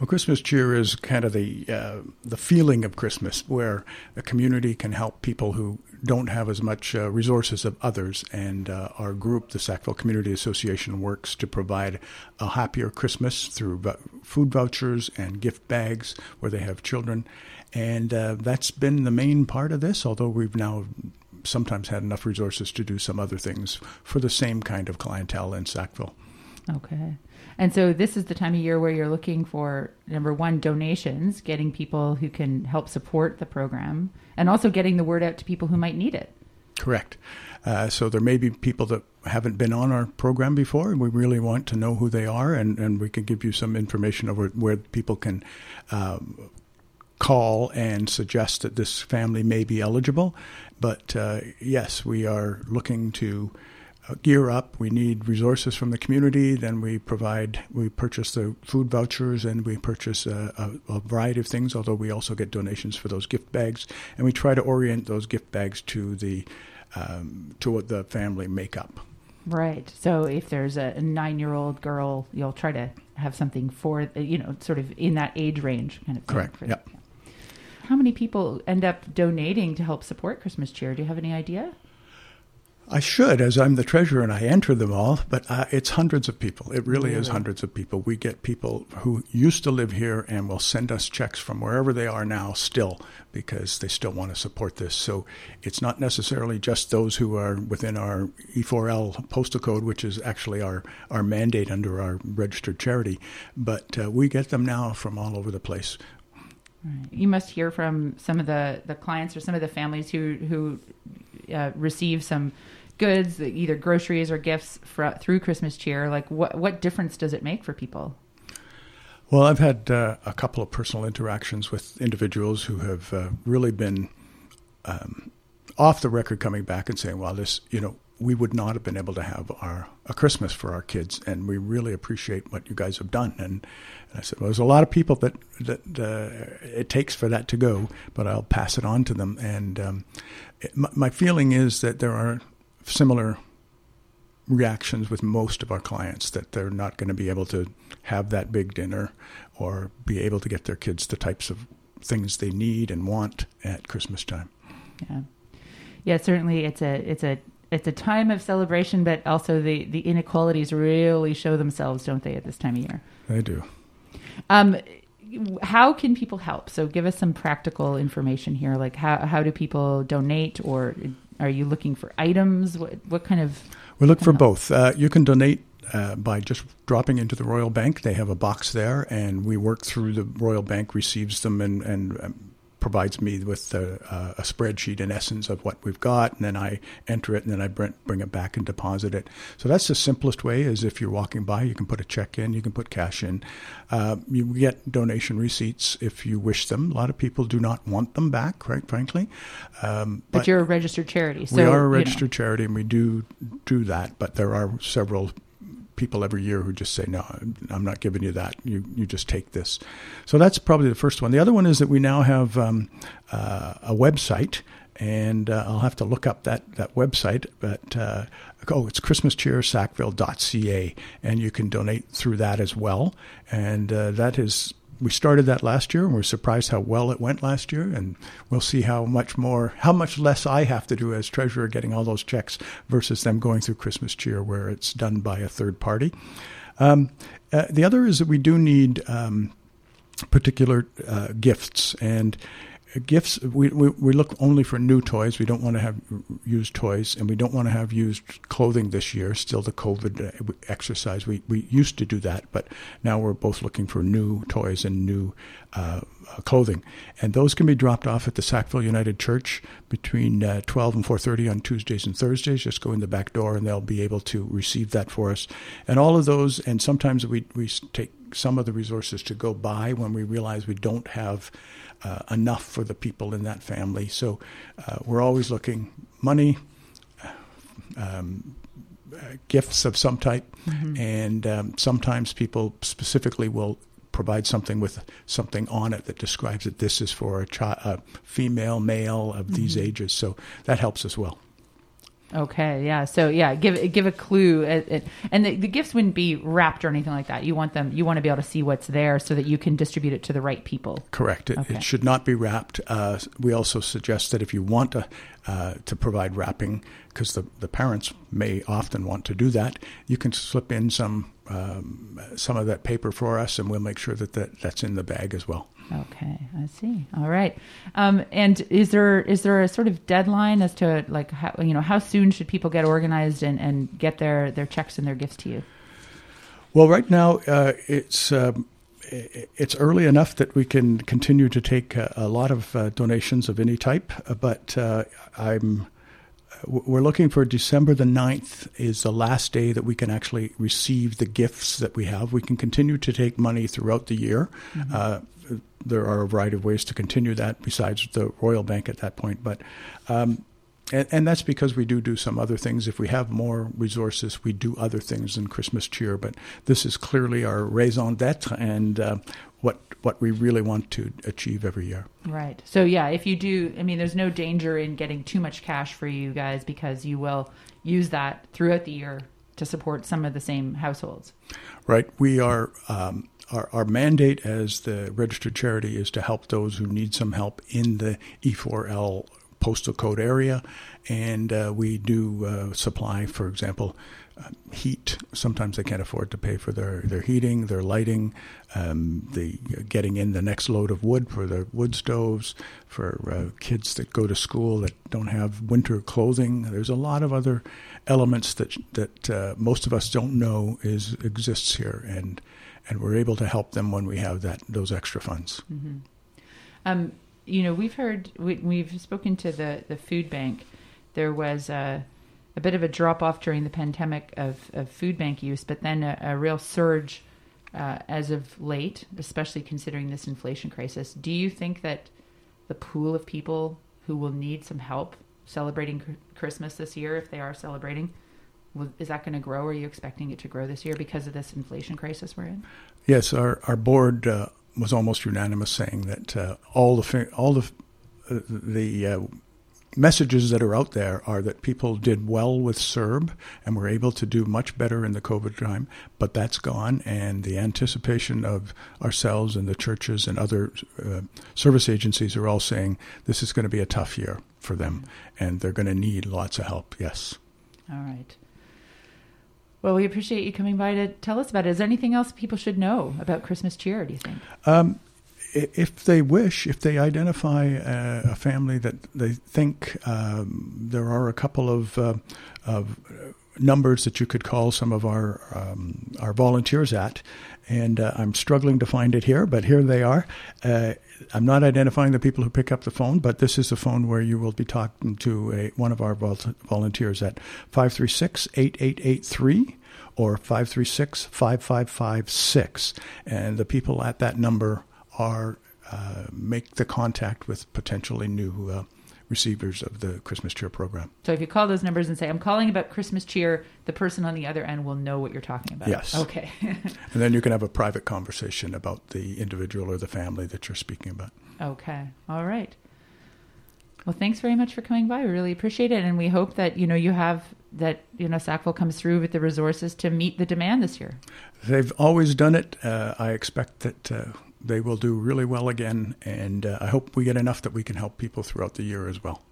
Well, Christmas cheer is kind of the feeling of Christmas, where a community can help people who don't have as much resources as others. And our group, the Sackville Community Association, works to provide a happier Christmas through food vouchers and gift bags where they have children. And that's been the main part of this, although we've now sometimes had enough resources to do some other things for the same kind of clientele in Sackville. Okay. And so this is the time of year where you're looking for, number one, donations, getting people who can help support the program, and also getting the word out to people who might need it. Correct. So there may be people that haven't been on our program before, and we really want to know who they are, and we can give you some information over where people can call and suggest that this family may be eligible. But yes, we are looking to gear up. We need resources from the community. Then we purchase the food vouchers, and we purchase a variety of things, although we also get donations for those gift bags. And we try to orient those gift bags to what the family makeup. Right. So if there's a 9-year-old girl, you'll try to have something for, sort of in that age range kind of thing. Correct. Yeah. How many people end up donating to help support Christmas cheer? Do you have any idea? I should, as I'm the treasurer and I enter them all, but it's hundreds of people. It really is hundreds of people. We get people who used to live here and will send us checks from wherever they are now still, because they still want to support this. So it's not necessarily just those who are within our E4L postal code, which is actually our mandate under our registered charity, but we get them now from all over the place. Right. You must hear from some of the clients or some of the families who receive some goods, either groceries or gifts through Christmas cheer. Like, what difference does it make for people? Well, I've had a couple of personal interactions with individuals who have really been off the record coming back and saying, well, this, we would not have been able to have a Christmas for our kids, and we really appreciate what you guys have done. And I said, well, there's a lot of people that it takes for that to go, but I'll pass it on to them. And my feeling is that there are similar reactions with most of our clients, that they're not going to be able to have that big dinner or be able to get their kids the types of things they need and want at Christmas time. Yeah, certainly it's a time of celebration, but also the inequalities really show themselves, don't they, at this time of year? They do. How can people help? So give us some practical information here. Like how do people donate, or are you looking for items? What kind of... We look for both. You can donate by just dropping into the Royal Bank. They have a box there, and we work through the Royal Bank, receives them, and provides me with a spreadsheet, in essence, of what we've got, and then I enter it, and then I bring it back and deposit it. So that's the simplest way, is if you're walking by, you can put a check in, you can put cash in. You get donation receipts if you wish them. A lot of people do not want them back, quite frankly. But you're a registered charity. So, we are a registered charity, and we do that, but there are several people every year who just say, no, I'm not giving you that. You just take this. So that's probably the first one. The other one is that we now have a website, and I'll have to look up that website, but it's christmascheersackville.ca, and you can donate through that as well. And we started that last year, and we're surprised how well it went last year, and we'll see how much less I have to do as treasurer getting all those checks versus them going through Christmas Cheer, where it's done by a third party. The other is that we do need particular gifts, and gifts, we look only for new toys. We don't want to have used toys, and we don't want to have used clothing this year. Still the COVID exercise. We used to do that, but now we're both looking for new toys and new clothing. And those can be dropped off at the Sackville United Church between 12 and 4:30 on Tuesdays and Thursdays. Just go in the back door, and they'll be able to receive that for us. And all of those, and sometimes we take some of the resources to go buy when we realize we don't have enough for the people in that family. So we're always looking money, gifts of some type, and sometimes people specifically will provide something with something on it that describes that this is for a female, male of these ages. So that helps as well. Okay, yeah. So yeah, give a clue, and the gifts wouldn't be wrapped or anything like that. You want to be able to see what's there so that you can distribute it to the right people. Correct. It should not be wrapped. We also suggest that if you want to provide wrapping, because the parents may often want to do that, you can slip in some of that paper for us, and we'll make sure that's in the bag as well. Okay, I see. All right. And is there a sort of deadline as to like how soon should people get organized and get their checks and their gifts to you? Well, right now it's early enough that we can continue to take a lot of donations of any type, but we're looking for December the 9th is the last day that we can actually receive the gifts that we have. We can continue to take money throughout the year. Mm-hmm. There are a variety of ways to continue that besides the Royal Bank at that point. But and that's because we do some other things. If we have more resources, we do other things than Christmas cheer. But this is clearly our raison d'etre and what we really want to achieve every year. Right. So, yeah, if you do, I mean, there's no danger in getting too much cash for you guys because you will use that throughout the year to support some of the same households. Right. We are... Our mandate as the registered charity is to help those who need some help in the E4L postal code area. And we do supply, for example, heat. Sometimes they can't afford to pay for their heating, their lighting, getting in the next load of wood for their wood stoves, for kids that go to school that don't have winter clothing. There's a lot of other elements that most of us don't know exists here. And we're able to help them when we have those extra funds. Mm-hmm. We've spoken to the food bank. There was a bit of a drop off during the pandemic of food bank use, but then a real surge as of late, especially considering this inflation crisis. Do you think that the pool of people who will need some help celebrating Christmas this year, if they are celebrating, is that going to grow? Are you expecting it to grow this year because of this inflation crisis we're in? Yes, our board was almost unanimous saying that all the messages that are out there are that people did well with CERB and were able to do much better in the COVID time, but that's gone, and the anticipation of ourselves and the churches and other service agencies are all saying this is going to be a tough year for them, and they're going to need lots of help, yes. All right. Well, we appreciate you coming by to tell us about it. Is there anything else people should know about Christmas cheer, do you think? If they wish, if they identify a family that they think there are a couple of numbers that you could call some of our volunteers at, and I'm struggling to find it here, but here they are. I'm not identifying the people who pick up the phone, but this is a phone where you will be talking to one of our volunteers at 536-8883 or 536-5556. And the people at that number are make the contact with potentially new receivers of the Christmas Cheer program. So if you call those numbers and say, I'm calling about Christmas Cheer, the person on the other end will know what you're talking about. Yes. Okay. And then you can have a private conversation about the individual or the family that you're speaking about. Okay. All right. Well, thanks very much for coming by. We really appreciate it. And we hope that, Sackville comes through with the resources to meet the demand this year. They've always done it. I expect that they will do really well again, and I hope we get enough that we can help people throughout the year as well.